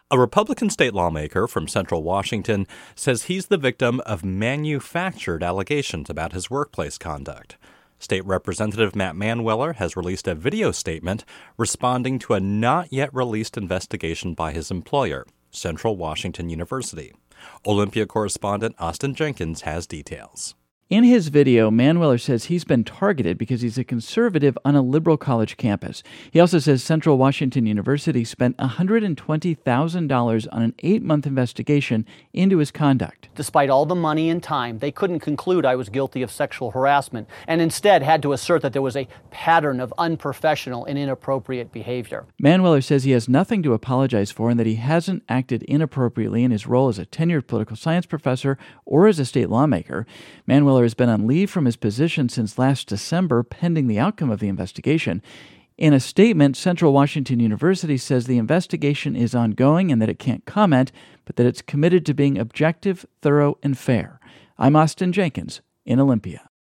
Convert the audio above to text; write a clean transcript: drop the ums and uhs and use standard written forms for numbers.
A Republican state lawmaker from central Washington says he's the victim of manufactured allegations about his workplace conduct. State Representative Matt Manweller has released a video statement responding to a not-yet-released investigation by his employer, Central Washington University. Olympia correspondent Austin Jenkins has details. In his video, Manweller says he's been targeted because he's a conservative on a liberal college campus. He also says Central Washington University spent $120,000 on an 8-month investigation into his conduct. Despite all the money and time, they couldn't conclude I was guilty of sexual harassment and instead had to assert that there was a pattern of unprofessional and inappropriate behavior. Manweller says he has nothing to apologize for and that he hasn't acted inappropriately in his role as a tenured political science professor or as a state lawmaker. Manweller has been on leave from his position since last December, pending the outcome of the investigation. In a statement, Central Washington University says the investigation is ongoing and that it can't comment, but that it's committed to being objective, thorough, and fair. I'm Austin Jenkins in Olympia.